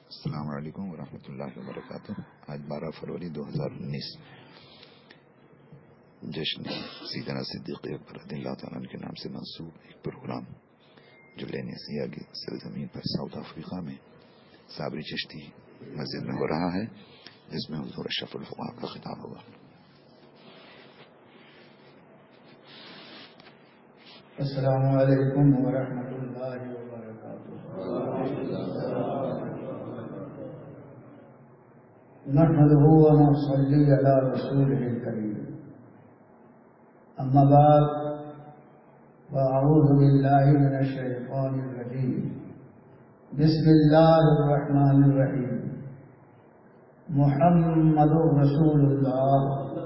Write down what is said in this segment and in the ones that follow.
السلام علیکم ورحمۃ اللہ وبرکاتہ۔ آج 12 فروری 2019 جشن سیدنا صدیق اکبر رضی اللہ تعالیٰ عنہ کے نام سے منسوب ایک پروگرام جو لینیسیا کی سرزمین پر ساؤتھ افریقہ میں صابری چشتی مسجد میں ہو رہا ہے، جس میں حضور اشرف الفقراء کا خطاب ہوگا۔ السلام علیکم ورحمۃ اللہ وبرکاتہ۔ نحمده ونصلي على رسوله الكريم، أما بعد، فأعوذ بالله من الشيطان الرجيم، بسم الله الرحمن الرحيم۔ محمد رسول الله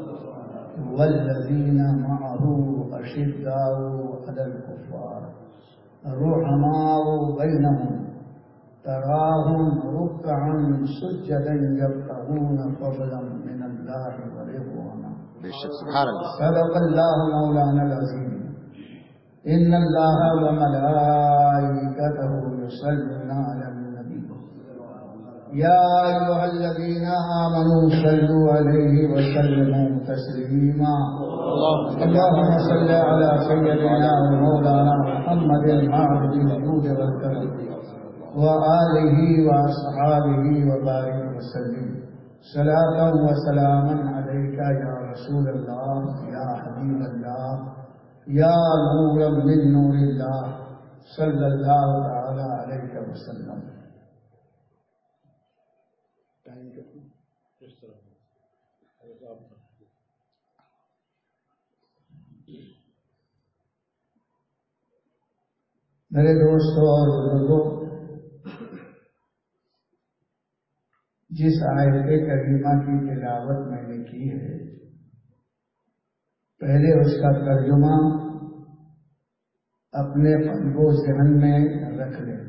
والذين معه أشداء على الكفار رحماء بينهم تراهم ركعا سجدا يبتغون فضلا من الله ورضوانا۔ صدق الله مولانا العظيم۔ إن الله وملائكته يصلون على النبي يا أيها الذين آمنوا صلوا عليه وسلموا تسليما۔ اللهم صل على سيدنا ومولانا محمد معبد الجود والكرم وآله وأصحابه وبارك وسلم صلاة وسلاما عليك يا رسول الله يا حبيب الله يا نورا من نور الله صلى الله تعالى عليك وسلم۔ میرے دوستوں اور بزرگوں، جس آیت کریمہ کی تلاوت میں نے کی ہے، پہلے اس کا ترجمہ اپنے قلب و ذہن میں رکھ لیں۔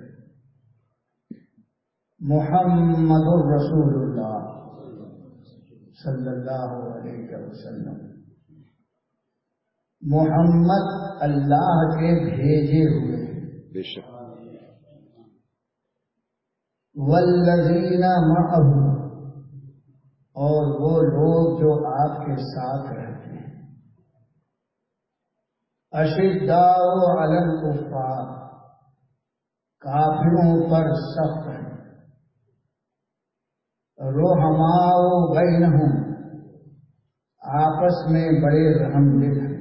محمد رسول اللہ صلی اللہ علیہ وسلم، محمد اللہ کے بھیجے ہوئے ہیں، بے شک۔ والذین معہ، اور وہ لوگ جو آپ کے ساتھ رہتے ہیں، اشداء علی الکفار، کافروں پر سخت ہیں، رحماء بینہم، آپس میں بڑے رحم دل ہیں،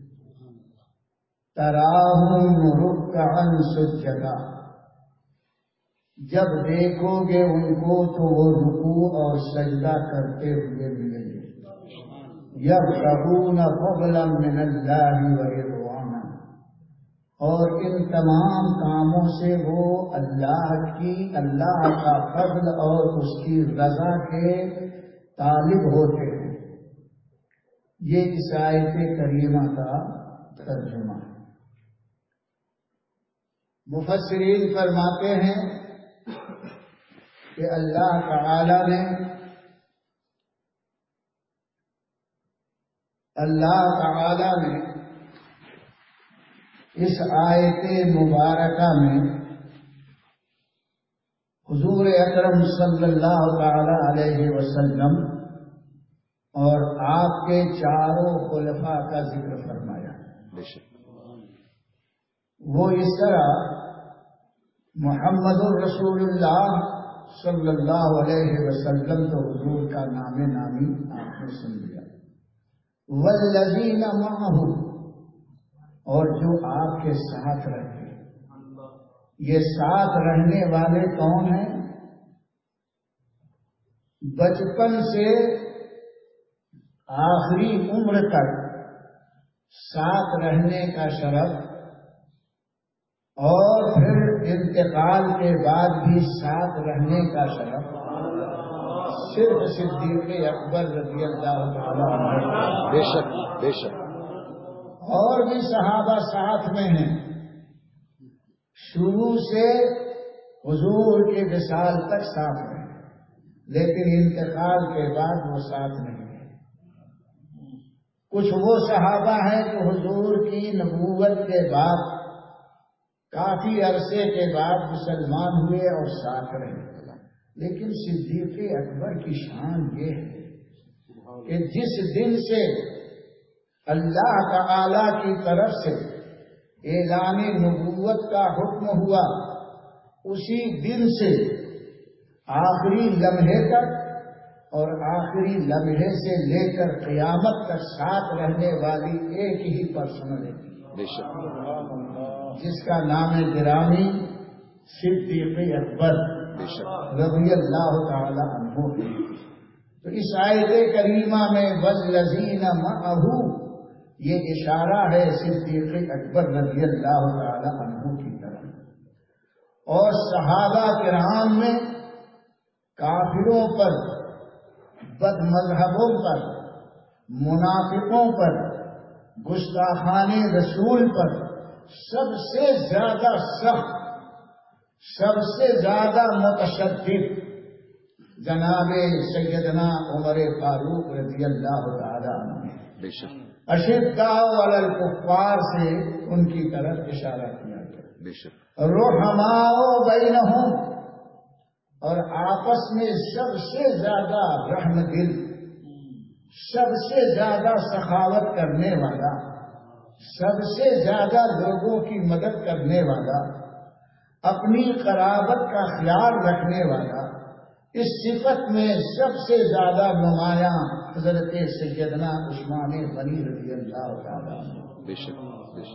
تراہم رکعا سجدا، جب دیکھو گے ان کو تو وہ رکوع اور سجدہ کرتے ہوئے ملیں گے، یبتغون فضلا من اللہ ورضوانا، اور ان تمام کاموں سے وہ اللہ کا فضل اور اس کی رضا کے طالب ہوتے ہیں۔ یہ اس آیت کریمہ کا ترجمہ ہے۔ مفسرین فرماتے ہیں کہ اللہ تعالی نے اس آیت مبارکہ میں حضور اکرم صلی اللہ تعالی علیہ وسلم اور آپ کے چاروں خلفاء کا ذکر فرمایا۔ وہ اس طرح محمد الرسول اللہ صلی اللہ علیہ وسلم تو حضور کا نام نامی آپ نے سن لیا، والذین معہ، اور جو آپ کے ساتھ رہتے ہیں۔ یہ ساتھ رہنے والے کون ہیں؟ بچپن سے آخری عمر تک ساتھ رہنے کا شرف، اور پھر انتقال کے بعد بھی ساتھ رہنے کا شرف صرف صدیق اکبر رضی اللہ تعالیٰ عنہ۔ بے شک بے شک۔ اور بھی صحابہ ساتھ میں ہیں، شروع سے حضور کے وصال تک ساتھ رہے، لیکن انتقال کے بعد وہ ساتھ نہیں ہیں۔ کچھ وہ صحابہ ہیں جو حضور کی نبوت کے بعد کافی عرصے کے بعد مسلمان ہوئے اور ساتھ رہے، لیکن صدیق اکبر کی شان یہ ہے کہ جس دن سے اللہ تعالی کی طرف سے اعلان نبوت کا حکم ہوا، اسی دن سے آخری لمحے تک اور آخری لمحے سے لے کر قیامت تک ساتھ رہنے والی ایک ہی پرسنالٹی جس کا نام گرامی صدیق اکبر رضی اللہ تعالی عنہ ہے۔ تو اس آیت کریمہ میں والذین معہ یہ اشارہ ہے صدیق اکبر رضی اللہ تعالی عنہ کی طرف، اور صحابہ کرام میں کافروں پر، بد مذہبوں پر، منافقوں پر، گستاخان رسول پر سب سے زیادہ سخت، سب سے زیادہ متشدد جناب سیدنا عمر فاروق رضی اللہ تعالی عنہ، اشداء علی الکفار سے ان کی طرف اشارہ کیا گیا، رحماء بینہم، اور آپس میں سب سے زیادہ رحم دل، سب سے زیادہ سخاوت کرنے والا، سب سے زیادہ لوگوں کی مدد کرنے والا، اپنی قرابت کا خیال رکھنے والا، اس صفت میں سب سے زیادہ نمایاں حضرت سیدنا عثمان غنی رضی اللہ تعالیٰ عنہ،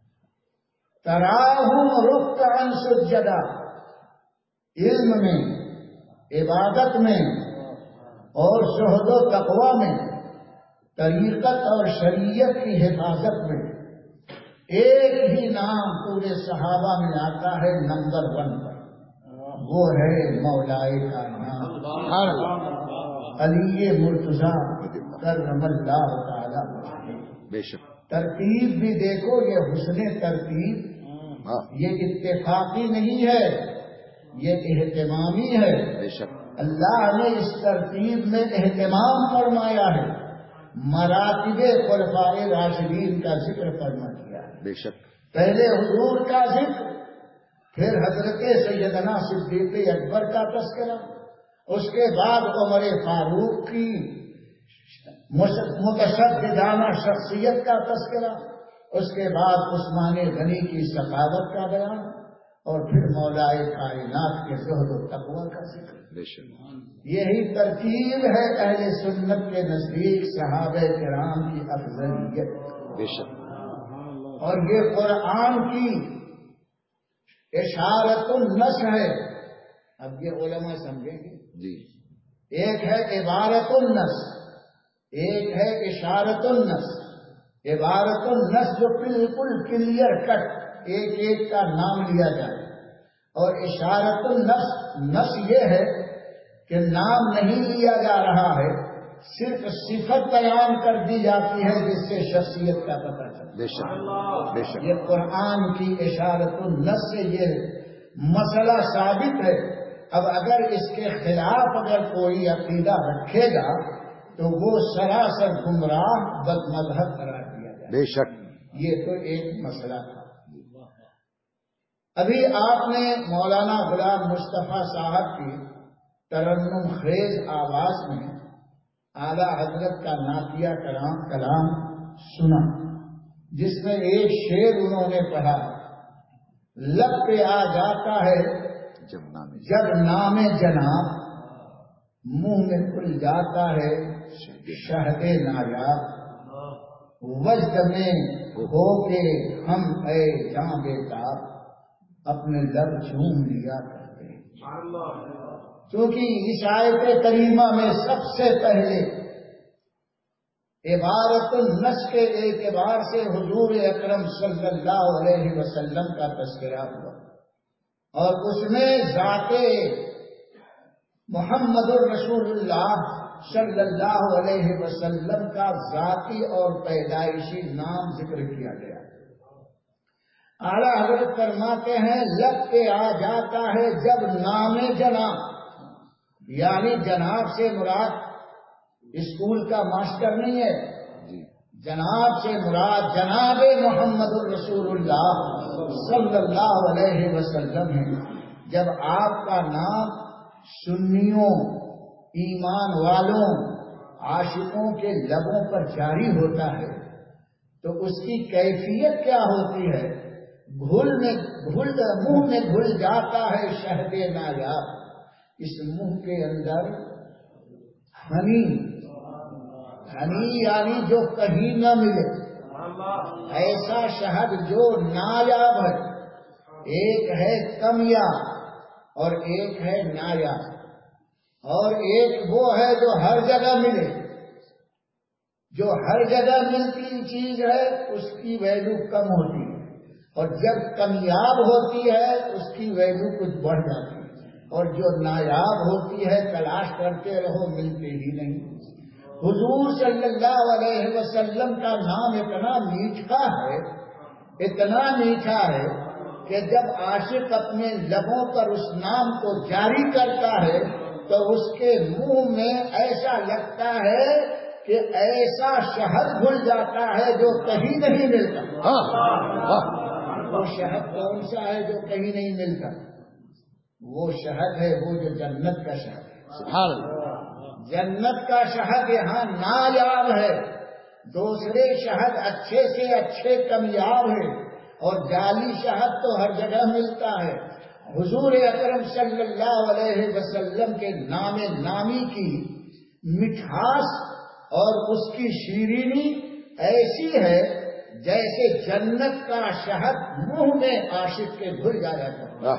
تراہم رکعا سجدا، علم میں، عبادت میں اور زہد و تقوی میں، طریقت اور شریعت کی حفاظت میں ایک ہی نام پورے صحابہ میں آتا ہے نمبر 1 پر، وہ ہے مولائے کائنات علی مرتضی کرم اللہ تعالی۔ ترتیب بھی دیکھو، یہ حسن ترتیب یہ اتفاقی نہیں ہے، یہ اہتمامی ہے۔ اللہ نے اس ترتیب میں اہتمام فرمایا ہے، مراتب خلفائے راشدین کا ذکر فرما کیا ہے، پہلے حضور کا ذکر، پھر حضرت سیدنا صدیق اکبر کا تذکرہ، اس کے بعد عمر فاروق کی متشددانہ شخصیت کا تذکرہ، اس کے بعد عثمان غنی کی سخاوت کا بیان، اور پھر مولائے کائنات کے زہد و تقوی کا ذکر۔ یہی ترتیب ہے اہل سنت کے نزدیک صحابہ کرام کی افضلیت، اور یہ قرآن کی اشارت النص ہے۔ اب یہ علماء سمجھیں گے، ایک ہے عبارت النص، ایک ہے اشارت النص۔ عبارت النص جو بالکل کلیئر کٹ ایک ایک کا نام لیا جائے، اور اشارت النص، نص یہ ہے کہ نام نہیں لیا جا رہا ہے، صرف صفت بیان کر دی جاتی ہے جس سے شخصیت کا پتہ چلتا ہے۔ یہ قرآن کی اشارت النص سے یہ مسئلہ ثابت ہے۔ اب اگر اس کے خلاف اگر کوئی عقیدہ رکھے گا تو وہ سراسر گمراہ بد مذہب قرار دیا جائے۔ بے شک یہ تو ایک مسئلہ تھا۔ ابھی آپ نے مولانا غلام مصطفیٰ صاحب کی ترنم خیز آواز میں اعلیٰ حضرت کا نعتیہ کلام سنا، جس میں ایک شعر انہوں نے پڑھا، لب پہ آ جاتا ہے جب نام جناب، منہ میں کھل جاتا ہے شہد نایاب، وجد میں ہو کے ہم اے جاں بےتاب اپنے لب چوم لیا کرتے ہیں۔ کیونکہ اس آیت کریمہ میں سب سے پہلے عبارت النص کے اعتبار سے حضور اکرم صلی اللہ علیہ وسلم کا تذکرہ ہوا، اور اس میں ذات محمد الرسول اللہ صلی اللہ علیہ وسلم کا ذاتی اور پیدائشی نام ذکر کیا گیا۔ اعلیٰ حضرت فرماتے ہیں لب پہ آ جاتا ہے جب نام جناب، یعنی جناب سے مراد اسکول کا ماسٹر نہیں ہے، جناب سے مراد جناب محمد الرسول اللہ صلی اللہ علیہ وسلم ہے۔ جب آپ کا نام سنیوں ایمان والوں عاشقوں کے لبوں پر جاری ہوتا ہے تو اس کی کیفیت کیا ہوتی ہے؟ منہ میں گھل جاتا ہے شہد نایاب. اس منہ کے اندر ہنی یعنی جو کہیں نہ ملے، ایسا شہد جو نایاب ہے. ایک ہے کمیاب اور ایک ہے نایاب، اور ایک وہ ہے جو ہر جگہ ملے. جو ہر جگہ ملتی چیز ہے اس کی ویلیو کم ہوتی ہے، اور جب کمیاب ہوتی ہے اس کی ویلیو کچھ بڑھ جاتی ہے، اور جو نایاب ہوتی ہے تلاش کرتے رہو ملتے ہی نہیں. حضور صلی اللہ علیہ وسلم کا نام اتنا میٹھا ہے، اتنا میٹھا ہے کہ جب عاشق اپنے لبوں پر اس نام کو جاری کرتا ہے تو اس کے منہ میں ایسا لگتا ہے کہ ایسا شہد گھل جاتا ہے جو کہیں نہیں ملتا. وہ شہد کون سا ہے جو کہیں نہیں ملتا؟ وہ شہد ہے وہ جو جنت کا شہد ہے. جنت کا شہد یہاں نایاب ہے، دوسرے شہد اچھے سے اچھے کمیاب ہے، اور جعلی شہد تو ہر جگہ ملتا ہے. حضور اکرم صلی اللہ علیہ وسلم کے نام نامی کی مٹھاس اور اس کی شیرینی ایسی ہے جیسے جنت کا شہد منہ میں عاشق کے گھل جاتا ہے.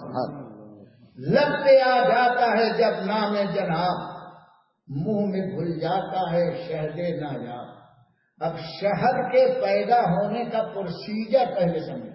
لب پہ آ جاتا ہے جب نام جناب، منہ میں گھل جاتا ہے شہد نایاب. اب شہد کے پیدا ہونے کا پروسیجر پہلے سمجھو.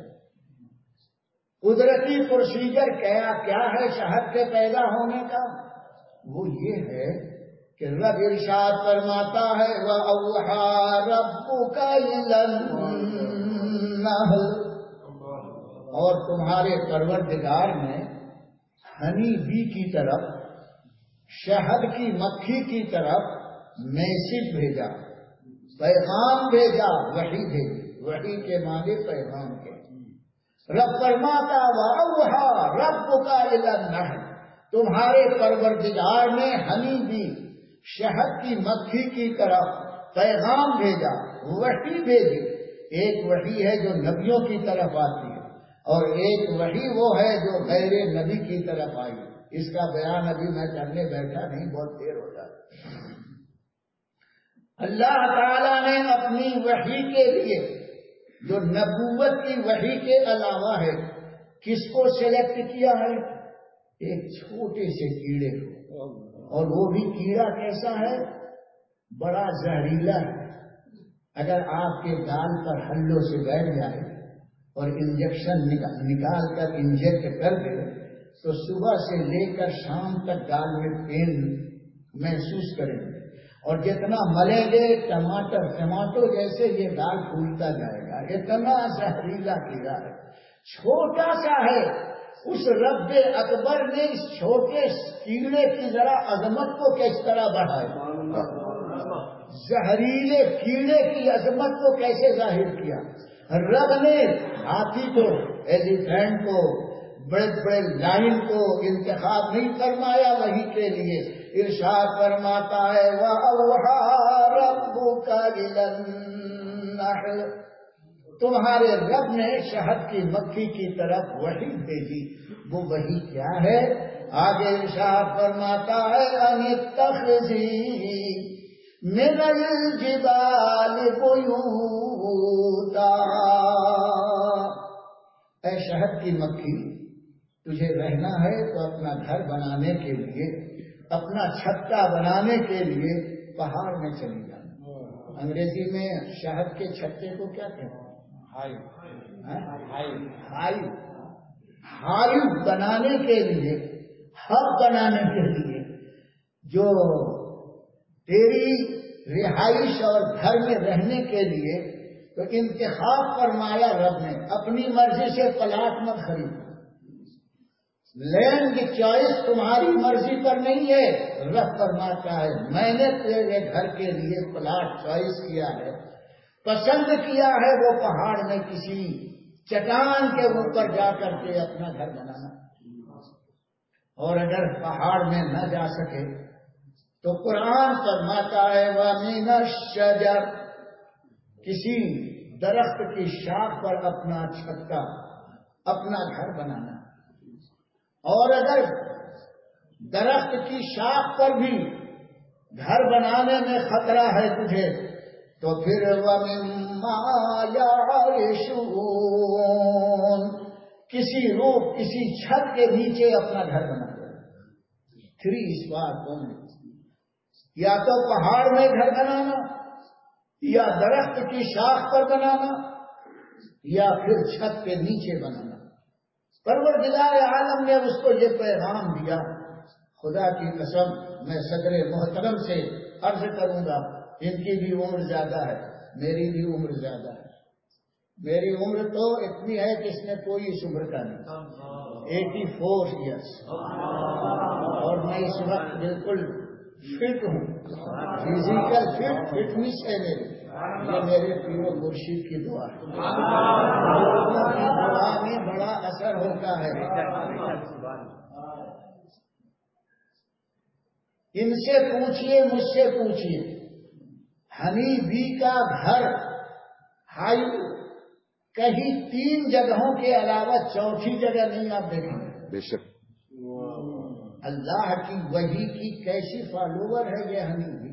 قدرتی پروسیجر کیا ہے شہد کے پیدا ہونے کا؟ وہ یہ ہے کہ رب ارشاد فرماتا ہے وَأَوْحَى رَبُّكَ إِلَى النَّحْلِ، اور تمہارے پروردگار نے ہنی بی کی طرف، شہد کی مکھی کی طرف میسج بھیجا، پیغام بھیجا، وحی بھیجی. وحی کے معنی پیغام کے. رب فرماتا وَأَوْحَى رَبُّكَ إِلَى النَّحْلِ، تمہارے پروردگار نے ہنی بی، شہد کی مکھی کی طرف پیغام بھیجا، وحی بھیجی. ایک وحی ہے جو نبیوں کی طرف آتی ہے، اور ایک وحی وہ ہے جو غیر نبی کی طرف آئی. اس کا بیان ابھی میں کرنے بیٹھا نہیں، بہت دیر ہو جاتی. اللہ تعالیٰ نے اپنی وحی کے لیے جو نبوت کی وحی کے علاوہ ہے کس کو سلیکٹ کیا ہے؟ ایک چھوٹے سے کیڑے کو. اور وہ بھی کیڑا کیسا ہے؟ بڑا زہریلا ہے. اگر آپ کے گال پر ہلوں سے بیٹھ جائے اور انجیکشن نکال کر انجیکٹ کر دے تو صبح سے لے کر شام تک گال میں پین محسوس کریں گے، اور جتنا ملیں گے ٹماٹو جیسے یہ گال پھولتا جائے گا. اتنا زہریلا کیڑا ہے، چھوٹا سا ہے. اس رب اکبر نے اس چھوٹے کیڑے کی ذرا عظمت کو کس طرح بڑھایا، زہریلے کیڑے کی عظمت کو کیسے ظاہر کیا. رب نے ہاتھی کو، ایلیفینٹ کو، بڑے بڑے لائن کو انتخاب نہیں فرمایا وحی کے لیے. ارشاد فرماتا ہے وَأَوْحَى رَبُّكَ إِلَى النَّحْلِ، تمہارے رب نے شہد کی مکھی کی طرف وحی بھیجی. وہ وحی کیا ہے؟ آگے ارشاد فرماتا ہے أَنِ اتَّخِذِي مِنَ الْجِبَالِ بُيُوتًا، اے شہد کی مکھی تجھے رہنا ہے تو اپنا گھر بنانے کے لیے، اپنا چھتا بنانے کے لیے پہاڑ میں چلی جانا. انگریزی میں شہد کے چھتے کو کیا کہتے ہیں؟ ہائیو بنانے کے لیے، ہب بنانے کے لیے، جو تیری رہائش اور گھر میں رہنے کے لیے. تو انتخاب فرمایا رب نے، اپنی مرضی سے پلاٹ مت خرید. لینڈ کی چوائس تمہاری مرضی پر نہیں ہے. رب فرماتا ہے میں نے تیرے گھر کے لیے پلاٹ چوائس کیا ہے، پسند کیا ہے وہ پہاڑ میں کسی چٹان کے اوپر جا کر کے اپنا گھر بنانا. اور اگر پہاڑ میں نہ جا سکے تو قرآن فرماتا ہے وَمِنَ الشَّجَرِ، کسی درخت کی شاخ پر اپنا چھتا، اپنا گھر بنانا. اور اگر درخت کی شاخ پر بھی گھر بنانے میں خطرہ ہے تجھے تو پھر وَمِمَّا يَعْرِشُونَ، کسی روپ کسی چھت کے نیچے اپنا گھر بنا دے. 3 اسبات بولنے، یا تو پہاڑ میں گھر بنانا، یا درخت کی شاخ پر بنانا، یا پھر چھت کے نیچے بنانا. پروردگار عالم نے اس کو یہ پیغام دیا. خدا کی قسم میں صدر محترم سے عرض کروں گا، ان کی بھی عمر زیادہ ہے، میری بھی عمر زیادہ ہے. میری عمر تو اتنی ہے کہ اس نے کوئی اس عمر کا نہیں، 84 ایئرس، اور میں اس وقت بالکل فٹ ہوں. فزیکل فٹنس ہے میری. یہ میرے پیر و مرشد کی دعا ہے. لوگوں کی دعا میں بڑا اثر ہوتا ہے. ان سے پوچھئے، مجھ سے پوچھئے، ہنی بی کا گھر ہائی کہیں 3 جگہوں کے علاوہ چوتھی جگہ نہیں آپ دیکھیں گے. بے شک اللہ کی وحی کی کیسی فالوور ہے یہ ہنی بی.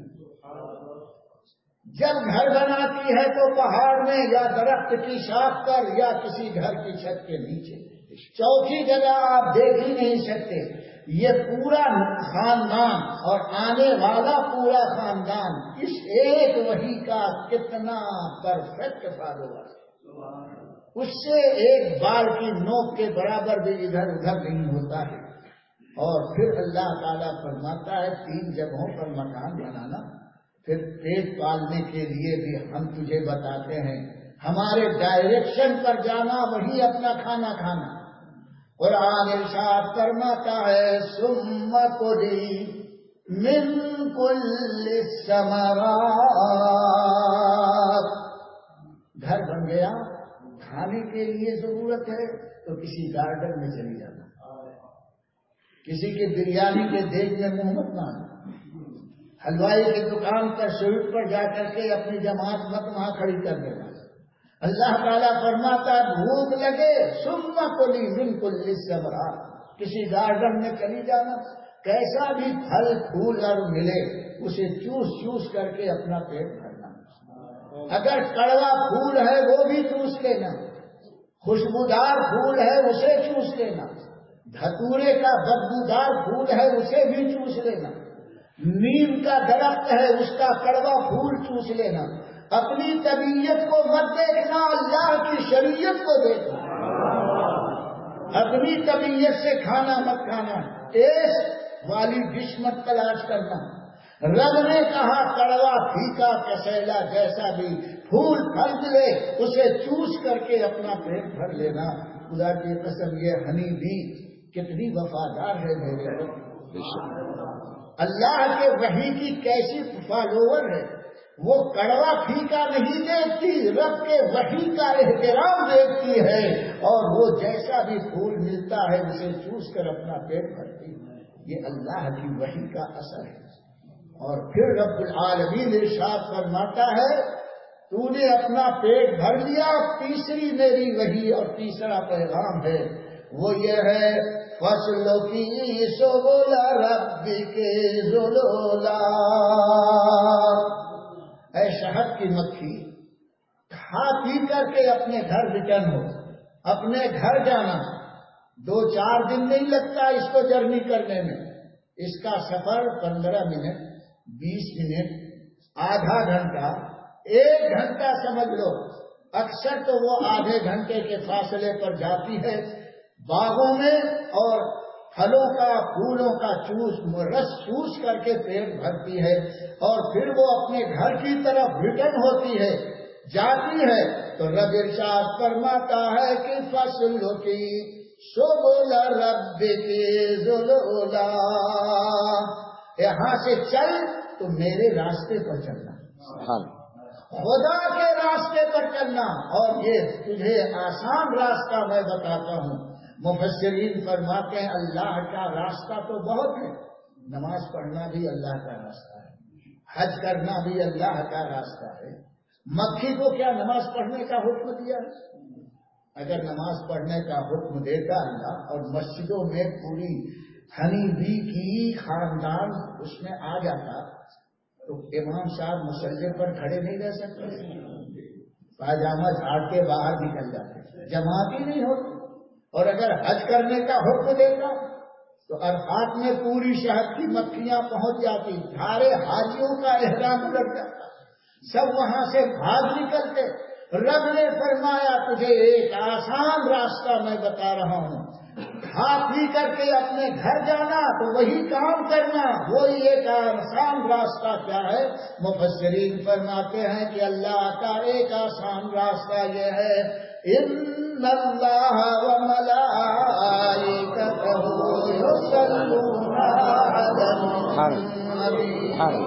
جب گھر بناتی ہے تو پہاڑ میں یا درخت کی شاخ پر یا کسی گھر کی چھت کے نیچے. چوتھی جگہ آپ دیکھ ہی نہیں سکتے. یہ پورا خاندان اور آنے والا پورا خاندان اس ایک وحی کا کتنا پرفیکٹ فالوور ہے. اس سے ایک بال کی نوک کے برابر بھی ادھر ادھر نہیں ہوتا ہے. اور پھر اللہ تعالیٰ فرماتا ہے 3 جگہوں پر مکان بنانا. پھر پیٹ پالنے کے لیے بھی ہم تجھے بتاتے ہیں، ہمارے ڈائریکشن پر جانا، وہی اپنا کھانا کھانا. قرآن ارشاد فرماتا ہے ثم کلی من کل الثمرات، گھر بن گیا، کھانے کے لیے ضرورت ہے تو کسی گارڈن میں چلی جانا. کسی کے بریانی کے دیگ میں منہ مت مارنا. حلوائی کی دکان پر سویٹ پر جا کر کے اپنی جماعت مت وہاں کھڑی کر دینا. اللہ تعالیٰ فرماتا بھوک لگے ثم کلی من کل الثمرات، کسی گارڈن میں چلی جانا، کیسا بھی پھل پھول اور ملے اسے چوس چوس کر کے اپنا پیٹ بھرنا. اگر کڑوا پھول ہے وہ بھی چوس لینا، خوشبودار پھول ہے اسے چوس لینا، دھتورے کا بدبودار پھول ہے اسے بھی چوس لینا، نیم کا درخت ہے اس کا کڑوا پھول چوس لینا. اپنی طبیعت کو مت دیکھنا، اللہ کی شریعت کو دیکھنا. اپنی طبیعت سے کھانا مت کھانا، ٹیسٹ والی ڈش مت تلاش کرنا. رب نے کہا کڑوا پھیکا کسیلا جیسا بھی پھول پھل ملے اسے چوس کر کے اپنا پیٹ بھر لینا. خدا کی قسم یہ ہنی بھی کتنی وفادار ہے میرے رب. اللہ کے وحی کی کیسی فالوور ہے. وہ کڑوا پھیکا نہیں دیکھتی، رب کے وحی کا احترام دیکھتی ہے، اور وہ جیسا بھی پھول ملتا ہے اسے چوس کر اپنا پیٹ بھرتی ہے. یہ اللہ کی وحی کا اثر ہے. اور پھر رب العالمین ارشاد فرماتا ہے تو نے اپنا پیٹ بھر لیا. تیسری میری وحی اور تیسرا پیغام ہے وہ یہ ہے فصلوں کی سبل ربک ذللا. اے شہد کی مکھی، کھا پی کر کے اپنے گھر ریٹرن ہو. اپنے گھر جانا 2-4 دن نہیں لگتا اس کو جرنی کرنے میں. اس کا سفر 15 منٹ، 20 منٹ، آدھا گھنٹہ، 1 گھنٹہ سمجھ لو. اکثر تو وہ آدھے گھنٹے کے فاصلے پر جاتی ہے باغوں میں اور پھلوں کا پھولوں کا رس چوس کر کے پیٹ بھرتی ہے. اور پھر وہ اپنے گھر کی طرف ریٹرن ہوتی ہے، جاتی ہے تو رب ارشاد فرماتا ہے کہ فصلوں کی سبل ربک ذللا. یہاں سے چل تو میرے راستے پر چلنا، خدا کے راستے پر چلنا. اور یہ تجھے آسان راستہ میں بتاتا ہوں. مفسرین فرماتے ہیں اللہ کا راستہ تو بہت ہے، نماز پڑھنا بھی اللہ کا راستہ ہے، حج کرنا بھی اللہ کا راستہ ہے۔ مکھی کو کیا نماز پڑھنے کا حکم دیا؟ اگر نماز پڑھنے کا حکم دیتا اللہ اور مسجدوں میں پوری حنیفی کی خاندان اس میں آ جاتا تو امام صاحب مصلی پر کھڑے نہیں رہ سکتے، پاجامہ جھاڑ کے باہر نکل جاتے، جماعت ہی نہیں ہوتی۔ اور اگر حج کرنے کا حکم دیتا تو عرفات میں پوری شہد کی مکھیاں پہنچ جاتی، سارے حاجیوں کا احرام الٹ جاتا، سب وہاں سے بھاگ نکلتے۔ رب نے فرمایا تجھے ایک آسان راستہ میں بتا رہا ہوں، کھا پی کر کے اپنے گھر جانا تو وہی کام کرنا، وہی ایک آسان راستہ کیا ہے؟ مفسرین فرماتے ہیں کہ اللہ کا ایک آسان راستہ یہ ہے، ان اللہ وملائکتہ یصلون علی النبی،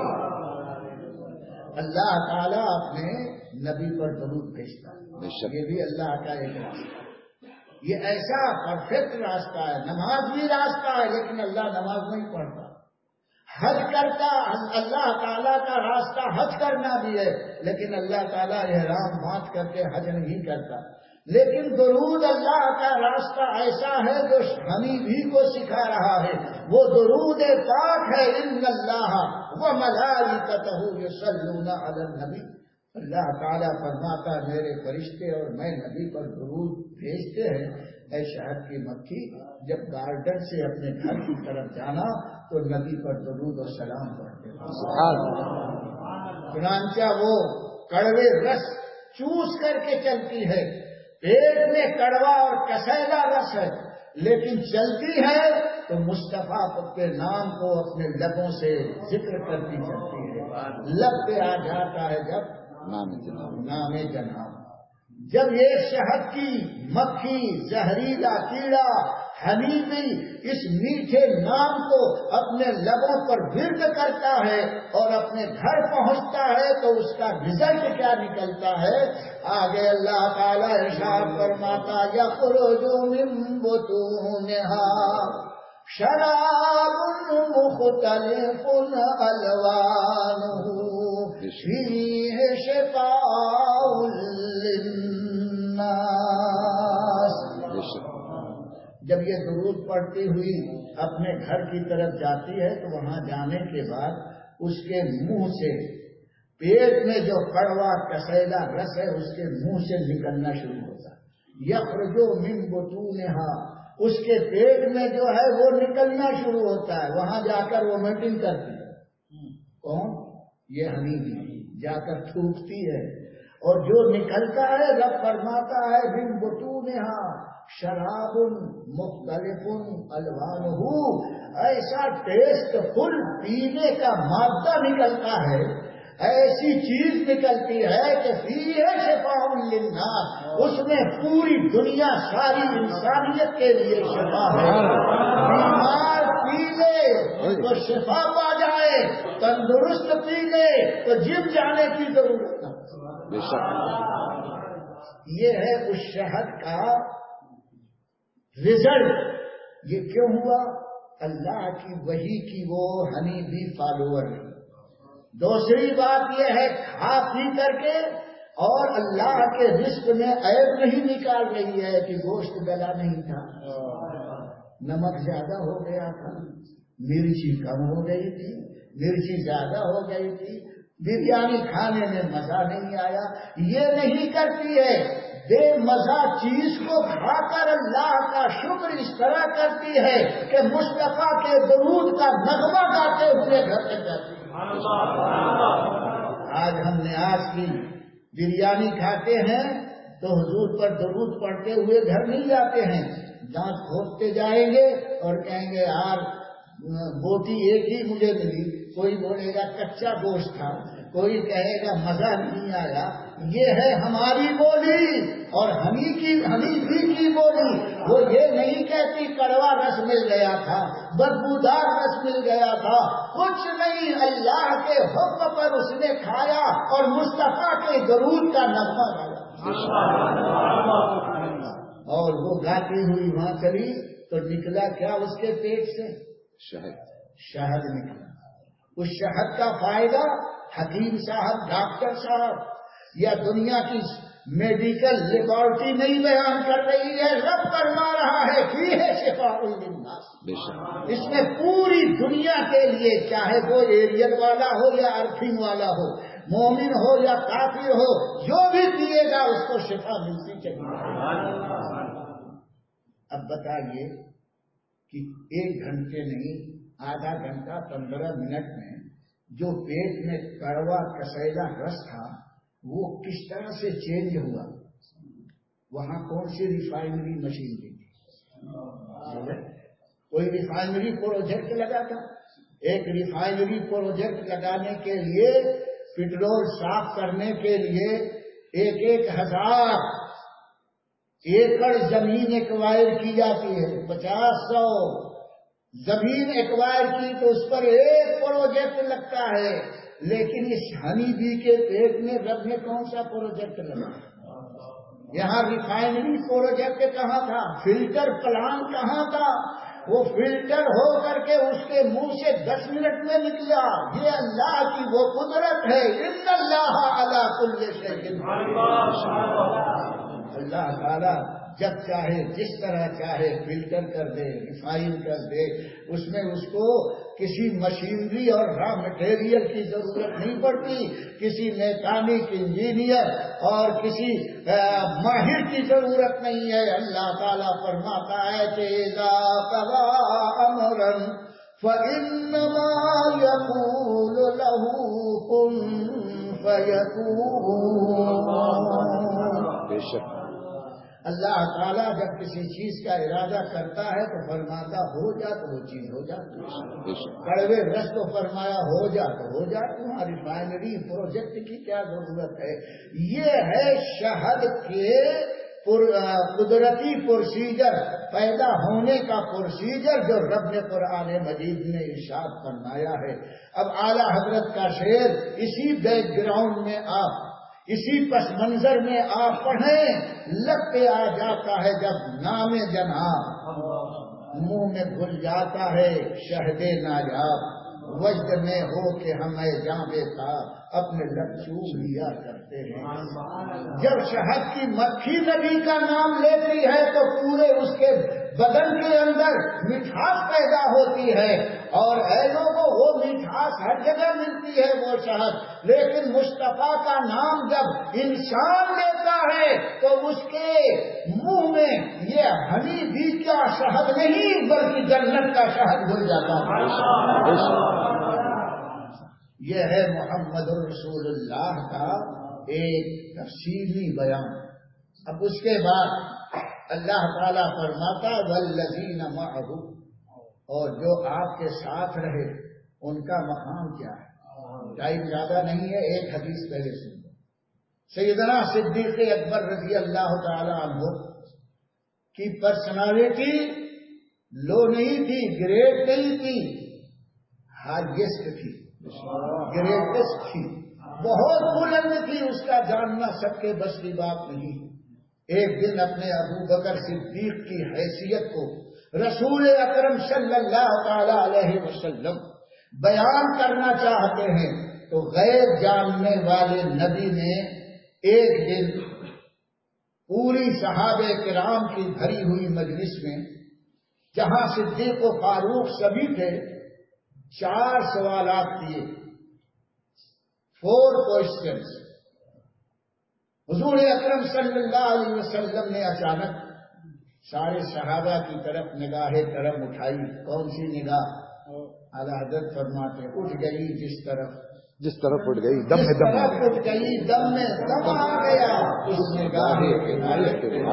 اللہ تعالیٰ اپنے نبی پر درود بھیجتا ہے، یہ بھی اللہ کا ایک راستہ ہے۔ یہ ایسا پرفیکٹ راستہ ہے، نماز بھی راستہ ہے لیکن اللہ نماز نہیں پڑھتا، حج کرتا اللہ تعالیٰ کا راستہ حج کرنا بھی ہے لیکن اللہ تعالیٰ احرام باندھ کر کے حج نہیں کرتا۔ لیکن درود اللہ کا راستہ ایسا ہے جو حنیفی کو سکھا رہا ہے، وہ درود پاک ہے، ان اللہ وملائکتہ یصلون علی النبی، اللہ تعالیٰ فرماتا ہے میرے فرشتے اور میں نبی پر درود بھیجتے ہیں۔ اے شہد کی مکھی، جب گارڈن سے اپنے گھر کی طرف جانا تو نبی پر درود و سلام پڑھتے ہیں، چنانچہ وہ کڑوے رس چوس کر کے چلتی ہے، پیٹ میں کڑوا اور کسیلا رس ہے لیکن چلتی ہے تو مصطفیٰ کے نام کو اپنے لبوں سے ذکر کرتی چلتی ہے، لب پہ آ جاتا ہے جب نام جناب۔ جب یہ شہد کی مکھی، زہریلا کیڑا، حنیفی اس میٹھے نام کو اپنے لبوں پر ورد کرتا ہے اور اپنے گھر پہنچتا ہے تو اس کا رزلٹ کیا نکلتا ہے؟ آگے اللہ تعالی ارشاد فرماتا یخرج من بطونها شراب مختلف الوانه فیہ شفاء للناس۔ جب یہ درود پڑھتی ہوئی اپنے گھر کی طرف جاتی ہے تو وہاں جانے کے بعد اس کے منہ سے پیٹ میں جو کڑوا کسیلا رس ہے اس کے منہ سے نکلنا شروع ہوتا ہے، یخرج من بطونها، اس کے پیٹ میں جو ہے وہ نکلنا شروع ہوتا ہے، وہاں جا کر وہ میٹنگ کرتی ہے، کون؟ یہ حنیفی جا کر تھوکتی ہے اور جو نکلتا ہے رب فرماتا ہے من بطونها شراب مختلف الوانہ، ایسا ٹیسٹ فل پینے کا مادہ نکلتا ہے، ایسی چیز نکلتی ہے کہ فیہ شفاء للناس، اس میں پوری دنیا ساری انسانیت کے لیے شفا ہے، بیمار پی لے تو شفا پا جائے، تندرست پی لے تو جم جانے کی ضرورت نہیں۔ یہ ہے اس شہد کا رزلٹ۔ یہ کیوں ہوا؟ اللہ کی وحی کی وہ حنیفی فالوور ہے۔ دوسری بات یہ ہے کھا پی کر کے اور اللہ کے رزق میں عیب نہیں نکال رہی ہے کہ گوشت گلا نہیں تھا، نمک زیادہ ہو گیا تھا، مرچی کم ہو گئی تھی، مرچی زیادہ ہو گئی تھی، بریانی کھانے میں مزہ نہیں آیا، یہ نہیں کرتی ہے۔ بے مزہ چیز کو کھا کر اللہ کا شکر اس طرح کرتی ہے کہ مصطفیٰ کے درود کا نغمہ گاتے ہوئے گھر سے جاتی ہے۔ آج ہم نیاز کی بریانی کھاتے ہیں تو حضور پر درود پڑھتے ہوئے گھر نہیں جاتے ہیں، دانت کھوٹتے جائیں گے اور کہیں گے یار بوٹی ایک ہی مجھے ملی، کوئی بولے گا کچا گوشت تھا، کوئی کہے گا مزہ نہیں آیا۔ یہ ہے ہماری بولی اور حنیفی کی بولی، وہ یہ نہیں کہتی کڑوا رس مل گیا تھا، بدبودار رس مل گیا تھا، کچھ نہیں، اللہ کے حکم پر اس نے کھایا اور مصطفیٰ کے درود کا نغمہ گایا۔ اور وہ گاتی ہوئی وہاں چلی تو نکلا کیا اس کے پیٹ سے؟ شہد نکلا. اس شہد کا فائدہ حکیم صاحب، ڈاکٹر صاحب یا دنیا کی میڈیکل لیبارٹری نہیں بیان کر رہی ہے، رب فرما رہا ہے فیہ شفاء للناس. اس میں پوری دنیا کے لیے، چاہے وہ ایریل والا ہو یا ارتھنگ والا ہو، مومن ہو یا کافر ہو، جو بھی پیے گا اس کو شفا ملتی چاہیے. اب بتائیے کہ 1 گھنٹے نہیں، آدھا گھنٹہ 15 منٹ میں جو پیٹ میں کڑوا کسیلا رس تھا وہ کس طرح سے چینج ہوا. وہاں کون سی ریفائنری مشین تھی؟ کوئی ریفائنری پروجیکٹ لگا تھا. ایک ریفائنری پروجیکٹ لگانے کے لیے، پٹرول صاف کرنے کے لیے 1,000 ایکڑ زمین ایکوائر کی جاتی ہے. 50-100 زمین ایکوائر کی تو اس پر ایک پروجیکٹ لگتا ہے. لیکن اس ہنی بی کے پیٹ میں رب نے کون سا پروجیکٹ لگا؟ یہاں ریفائنری پروجیکٹ کہاں تھا؟ فلٹر پلان کہاں تھا؟ وہ فلٹر ہو کر کے اس کے منہ سے 10 منٹ میں نکلا. یہ اللہ کی وہ قدرت ہے. ان اللہ علی کل شیء. اللہ تعالی جب چاہے جس طرح چاہے فلٹر کر دے، ریفائن کر دے. اس میں اس کو کسی مشینری اور را مٹیریل کی ضرورت نہیں پڑتی، کسی میکینک، انجینئر اور کسی ماہر کی ضرورت نہیں ہے. اللہ تعالیٰ فرماتا ہے کہ اذا قضى امرا فانما يقول له كن فيكون. بے شک اللہ تعالیٰ جب کسی چیز کا ارادہ کرتا ہے تو فرماتا ہو جا تو وہ چیز ہو جاتی. کڑوے رس کو فرمایا ہو جا تو ہو جا. تمہاری ریفائنری پروجیکٹ کی کیا ضرورت ہے؟ یہ ہے شہد کے قدرتی پروسیجر، پیدا ہونے کا پروسیجر جو رب نے قرآن مجید میں ارشاد فرمایا ہے. اب اعلیٰ حضرت کا شعر اسی بیک گراؤنڈ میں اسی پس منظر میں آپ پڑھیں. لب پہ آ جاتا ہے جب نام جناب، منہ میں گھل جاتا ہے شہد ناجاب. وجد میں ہو کہ ہمیں جاں بے تاب اپنے لب چوم لیا کرتے ہیں. جب شہد کی مکھی نبی کا نام لیتی ہے تو پورے اس کے بدن کے اندر مٹھاس پیدا ہوتی ہے. اور اے لوگوں، وہ مٹھاس ہر جگہ ملتی ہے وہ شہد. لیکن مصطفیٰ کا نام جب انسان لیتا ہے تو اس کے منہ میں یہ ہنی بی کا شہد نہیں بلکہ جنت کا شہد گھل جاتا ہے. یہ ہے محمد رسول اللہ کا ایک تفصیلی بیان. اب اس کے بعد اللہ تعالیٰ فرماتا والذین معہ، اور جو آپ کے ساتھ رہے ان کا مقام کیا ہے. ٹائم زیادہ نہیں ہے، ایک حدیث پہلے سن لو. سیدنا صدیق اکبر رضی اللہ تعالی عنہ کی پرسنالٹی لو نہیں تھی، گریٹ نہیں تھی، ہائیسٹ تھی، گریٹسٹ تھی، بہت بلند تھی. اس کا جاننا سب کے بس کی بات نہیں. ایک دن اپنے ابو بکر صدیق کی حیثیت کو رسول اکرم صلی اللہ تعالی علیہ وسلم بیان کرنا چاہتے ہیں تو غیب جاننے والے نبی نے ایک دن پوری صحابہ کرام کی بھری ہوئی مجلس میں، جہاں صدیق و فاروق سبھی تھے، 4 سوالات کیے. 4 کوشچنز. حضور اکرم صلی اللہ علیہ وسلم نے اچانک سارے صحابہ کی طرف نگاہ کرم اٹھائی. کون سی نگاہ؟ اعلیٰ حضرت فرماتے اٹھ گئی جس طرف اٹھ گئی دم میں دم اٹھ گئی، دم میں دم آ گیا اس نگاہ عنایت پہ.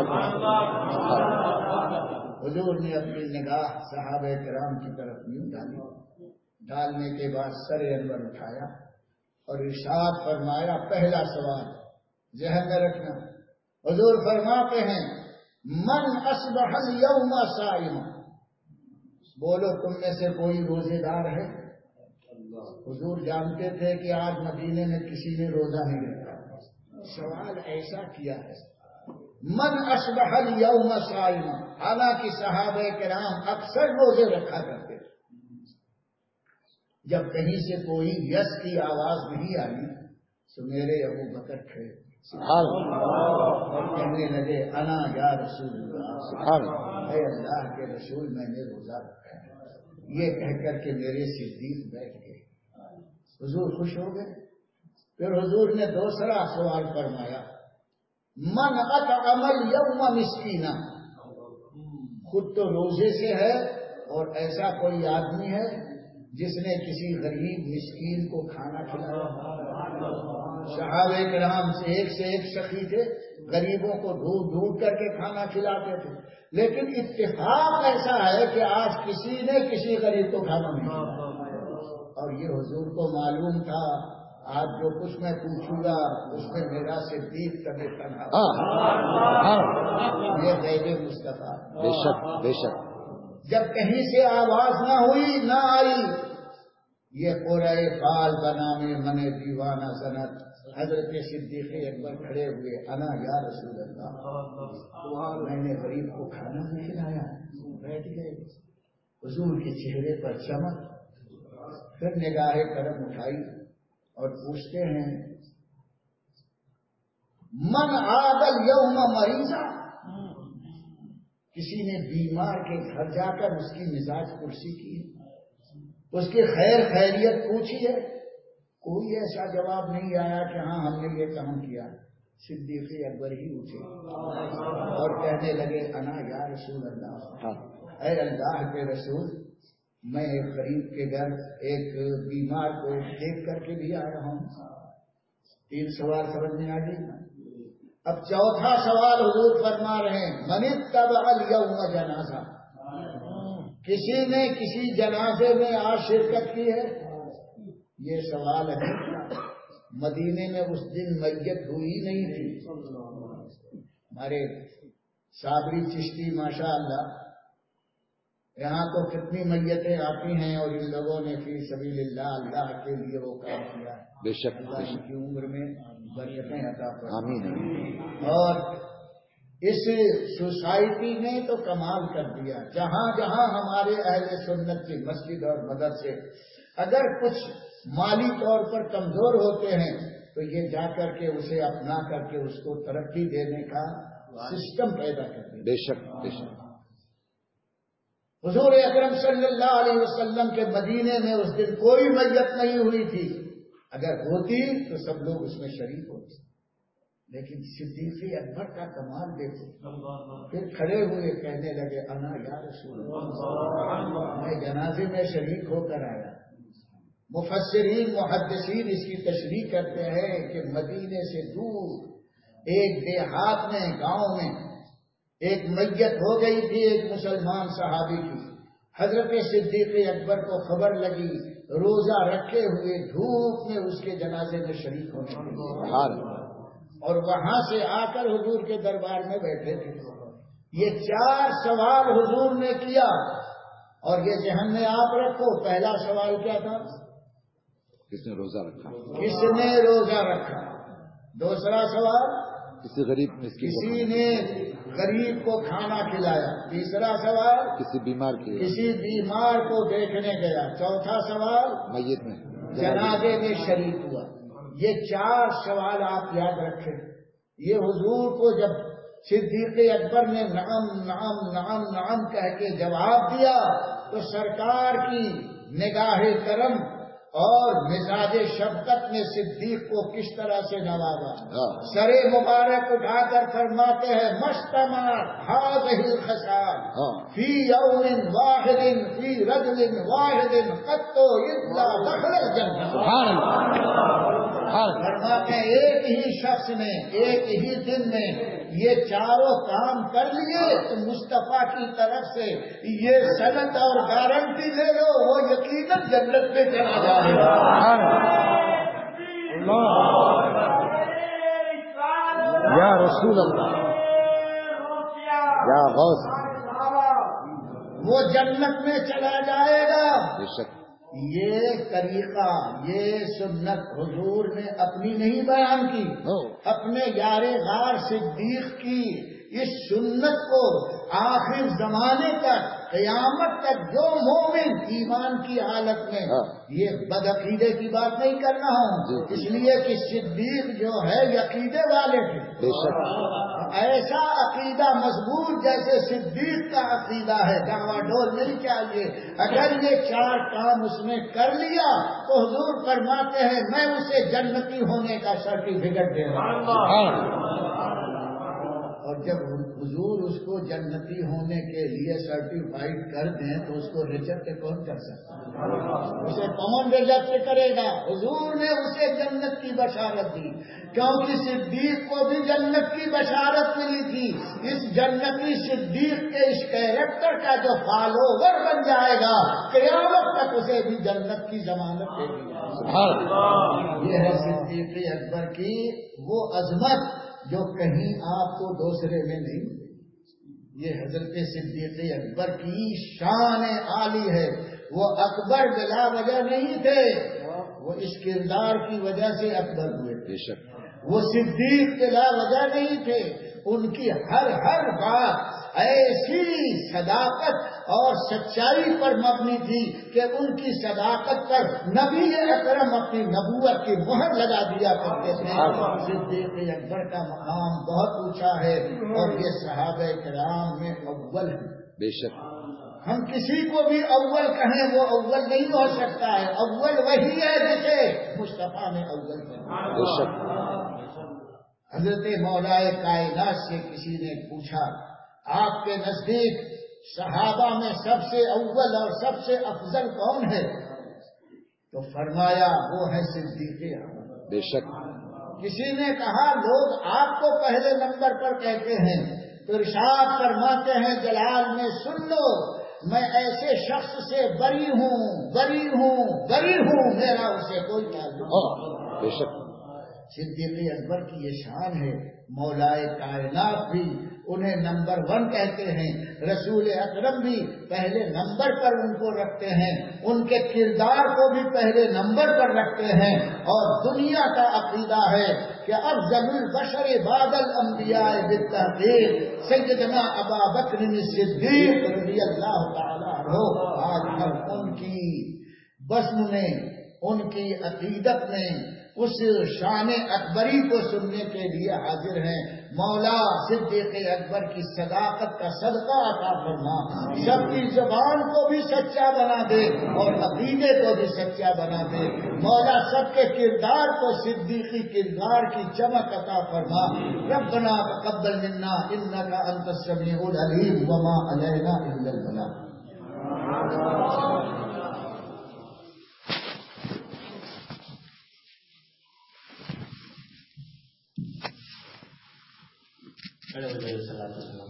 حضور نے اپنی نگاہ صحابہ کرام کی طرف یوں ڈالنے کے بعد سر انور اٹھایا اور ارشاد فرمایا. پہلا سوال ذہن میں رکھنا. حضور فرماتے ہیں من اصبح اليوم صائما، بولو تم میں سے کوئی روزے دار ہے؟ حضور جانتے تھے کہ آج مدینے میں کسی نے روزہ نہیں رکھا. سوال ایسا کیا ہے من اصبح الیوم صائما، حالانکہ صحابہ کرام اکثر روزے رکھا کرتے تھے. جب کہیں سے کوئی یس کی آواز نہیں آئی تو میرے ابو بکر کھڑے اور کہنے لگے انا یا رسول اللہ، اے اللہ کے رسول میں نے روزہ رکھا ہے. یہ کہہ کر کے میرے صدیق بیٹھ گئے. حضور خوش ہو گئے. پھر حضور نے دوسرا سوال فرمایا، من اطعم الیوم مسکینا، خود تو روزے سے ہے اور ایسا کوئی آدمی ہے جس نے کسی غریب مسکین کو کھانا کھلایا. صحابہ کرام سے ایک سخی تھے، غریبوں کو ڈھونڈ ڈھونڈ کر کے کھانا کھلاتے تھے. لیکن اتفاق ایسا ہے کہ آج کسی نے کسی غریب کو کھانا نہیں کھلایا. اور یہ حضور کو معلوم تھا آج جو کچھ میں پوچھوں گا اس میں میرا صدیق کبھی تنہا. یہ غیب مصطفیٰ. بے شک بے شک. جب کہیں سے آواز نہ ہوئی نہ آئی، یہ قرۂ فال بنا میں من دیوانہ زنت، حضرت صدیق اکبر کھڑے ہوئے، انا یا رسول اللہ، میں نے غریب کو کھانا نہیں کھلایا. بیٹھ گئے. حضور کے چہرے پر چمک. پھر نگاہ کرم اٹھائی اور پوچھتے ہیں، من عاد الیوم مریضا، کسی نے بیمار کے گھر جا کر اس کی مزاج پرسی کی، اس کی خیر خیریت پوچھی ہے؟ کوئی ایسا جواب نہیں آیا کہ ہاں ہم نے یہ کام کیا. صدیق اکبر ہی اٹھے اور کہنے لگے انا یا رسول اللہ، اے اللہ کے رسول، میں ایک غریب کے گھر ایک بیمار کو دیکھ کر کے بھی آیا ہوں. 3 سوال سمجھ میں آ گئی. اب چوتھا سوال حضور فرما رہے ہیں، من اتبع الیوم جنازہ، کسی نے کسی جنازے میں آج شرکت کی ہے؟ یہ سوال ہے. مدینے میں اس دن میت ہوئی نہیں تھی. ہمارے صابری چشتی ماشاء اللہ، یہاں تو کتنی میتیں آتی ہیں اور ان لوگوں نے فی سبیل اللہ اللہ کے لیے وہ کام کیا ہے. بے شک اللہ کی عمر میں برکتیں عطا فرمائے. آمین. اور اس سوسائٹی نے تو کمال کر دیا. جہاں جہاں ہمارے اہل سنت کی مسجد اور مدرسے اگر کچھ مالی طور پر کمزور ہوتے ہیں تو یہ جا کر کے اسے اپنا کر کے اس کو ترقی دینے کا سسٹم پیدا کر دیا. بے شک بے شک. حضور اکرم صلی اللہ علیہ وسلم کے مدینے میں اس دن کوئی میت نہیں ہوئی تھی. اگر ہوتی تو سب لوگ اس میں شریک ہوتے. لیکن صدیق اکبر کا کمال دیکھو. پھر کھڑے ہوئے کہنے لگے انا یا رسول اللہ، میں جنازے میں شریک ہو کر آیا. مفسرین محدثین اس کی تشریح کرتے ہیں کہ مدینے سے دور ایک دیہات میں گاؤں میں ایک میت ہو گئی تھی ایک مسلمان صحابی کی. حضرت صدیق اکبر کو خبر لگی، روزہ رکھے ہوئے دھوپ میں اس کے جنازے میں شریک ہونے کے لیے، اور وہاں سے آ کر حضور کے دربار میں بیٹھے تھے. یہ 4 سوال حضور نے کیا اور یہ ذہن میں آپ رکھو. پہلا سوال کیا تھا؟ کس نے روزہ رکھا؟ کس نے روزہ رکھا. دوسرا سوال، کسی غریب کسی نے غریب کو کھانا کھلایا. تیسرا سوال، کسی بیمار کو دیکھنے گیا. چوتھا سوال، میت میں جنازے میں شریک ہوا. یہ 4 سوال آپ یاد رکھیں. یہ حضور کو جب صدیق اکبر نے نعم نعم نعم نعم کہہ کے جواب دیا تو سرکار کی نگاہ کرم اور مزاج شفقت نے صدیق کو کس طرح سے نوازا. سر مبارک اٹھا کر فرماتے ہیں، مجتمعت هذه الخصال فی یوم واحد فی رجل واحد قط الا دخل الجنہ. سبحان اللہ. فرماتے ہیں ایک ہی شخص نے ایک ہی دن میں یہ 4 کام کر لیے تو مصطفیٰ کی طرف سے یہ سند اور گارنٹی لے لو وہ یقیناً جنت میں چلا جائے گا. یا رسول اللہ، یا غوث، وہ جنت میں چلا جائے گا. بے شک. یہ طریقہ، یہ سنت حضور نے اپنی نہیں بیان کی، اپنے یار غار صدیق کی اس سنت کو آخر زمانے تک، قیامت تک جو مومن ایمان کی حالت میں، یہ بدعقیدے کی بات نہیں کر رہا ہوں، اس لیے کہ صدیق جو ہے عقیدے والے تھے، ایسا عقیدہ مضبوط جیسے صدیق کا عقیدہ ہے، ڈاوا ڈول نہیں چاہیے۔ اگر یہ 4 کام اس نے کر لیا تو حضور فرماتے ہیں میں اسے جنتی ہونے کا سرٹیفکیٹ دے رہا ہوں، اور جب حضور اس کو جنتی ہونے کے لیے سرٹیفائڈ کر دیں تو اس کو ریجیکٹ کون کر سکتا ہے؟ اسے کون ریجیکٹ کرے گا؟ حضور نے اسے جنت کی بشارت دی، کیونکہ صدیق کو بھی جنت کی بشارت ملی تھی۔ اس جنتی صدیق کے اس کیریکٹر کا جو فالوور بن جائے گا قیامت تک اسے بھی جنت کی ضمانت دے دی۔ یہ ہے صدیق اکبر کی وہ عظمت جو کہیں آپ کو دوسرے میں نہیں ملے۔ یہ حضرت صدیق اکبر کی شان عالی ہے۔ وہ اکبر بلا وجہ نہیں تھے، وہ اس کردار کی وجہ سے اکبر ہوئے تھے۔ وہ صدیق بلا وجہ نہیں تھے، ان کی ہر بات ایسی صداقت اور سچائی پر مبنی تھی کہ ان کی صداقت پر نبی اکرم اپنی نبوت کی مہر لگا دیا کرتے تھے۔ صدیق اکبر کا مقام بہت اونچا ہے اور یہ صحابہ کرام میں اول ہے۔ بے شک ہم کسی کو بھی اول کہیں وہ اول نہیں ہو سکتا ہے، اول وہی ہے جسے مصطفیٰ نے اول کہا۔ بے شک حضرت مولا کائنات سے کسی نے پوچھا آپ کے نزدیک صحابہ میں سب سے اول اور سب سے افضل کون ہے؟ تو فرمایا وہ ہے صدیق اکبر۔ بے شک کسی نے کہا لوگ آپ کو پہلے نمبر پر کہتے ہیں، تو ارشاد فرماتے ہیں جلال میں سن لو، میں ایسے شخص سے بری ہوں، میرا اسے کوئی تعلق نہیں۔ بے شک صدیق اکبر کی یہ شان ہے، مولا کائنات بھی انہیں نمبر 1 کہتے ہیں، رسول اکرم بھی پہلے نمبر پر ان کو رکھتے ہیں، ان کے کردار کو بھی پہلے نمبر پر رکھتے ہیں، اور دنیا کا عقیدہ ہے کہ افضل البشر بعد الانبیاء بالتحقیق سیدنا ابا بکر صدیق رضی اللہ تعالی عنہ۔ آج ہم ان کی بزم میں، ان کی عقیدت میں اس شان اکبری کو سننے کے لیے حاضر ہیں۔ مولا صدیق اکبر کی صداقت کا صدقہ عطا فرما، سب کی زبان کو بھی سچا بنا دے اور عقیدے کو بھی سچا بنا دے۔ مولا سب کے کردار کو صدیقی کردار کی چمک عطا فرما۔ ربنا تقبل منا انک انت السمیع العلیم وما علینا الا البلاغ۔